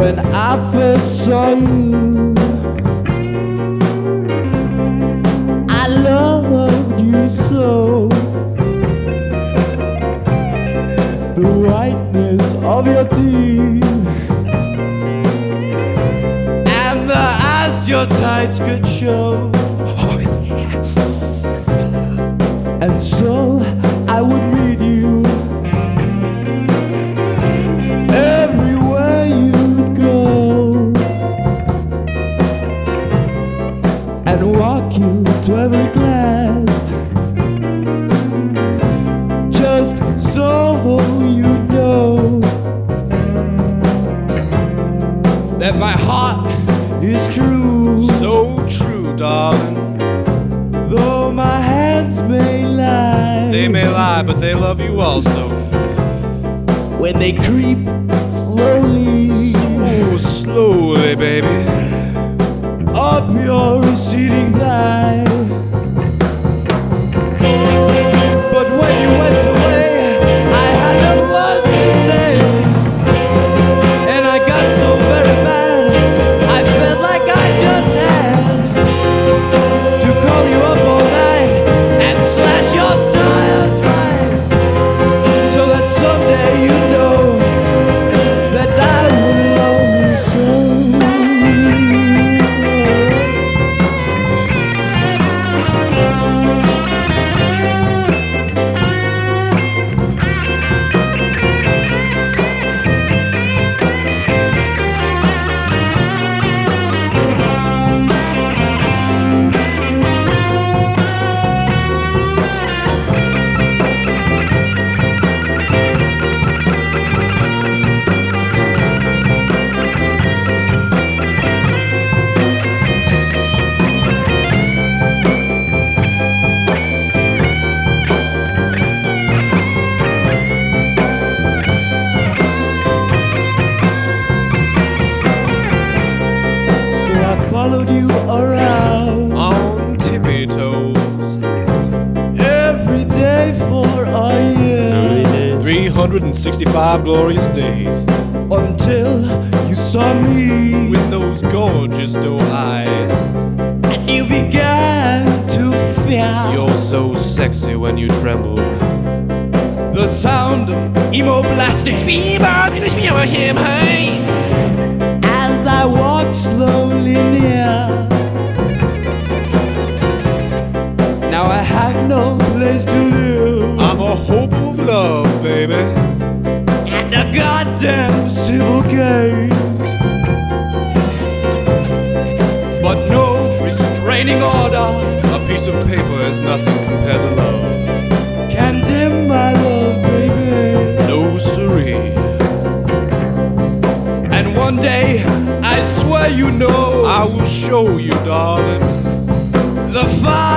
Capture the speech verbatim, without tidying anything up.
when I first saw you. I loved you so. The whiteness of your teeth and the eyes your tights could show. Oh, yeah. And so I would meet you everywhere you'd go, and walk you to every class, just so you know that my heart is true. So true, darling. Though my hands may lie, They may lie, but they love you also. when they creep slowly Oh, slowly, baby. up your receding thigh. But when you went away, I had no words to say, and I got so very mad, I felt like I just had to call you up all night and slash your tires right, so that someday you know that I will love you so. Followed you around On tippy toes. every day for a year, three hundred sixty-five glorious days. until you saw me With those gorgeous doe eyes. and you began to fear You're so sexy when you tremble. the sound of emo blasting as I walk slowly near. Now I have no place to live I'm a hope of love, baby. and a goddamn civil case, but no restraining order A piece of paper is nothing compared to love. can dim my love, baby. No siree. And one day, I swear you know, I will show you, darling. the fire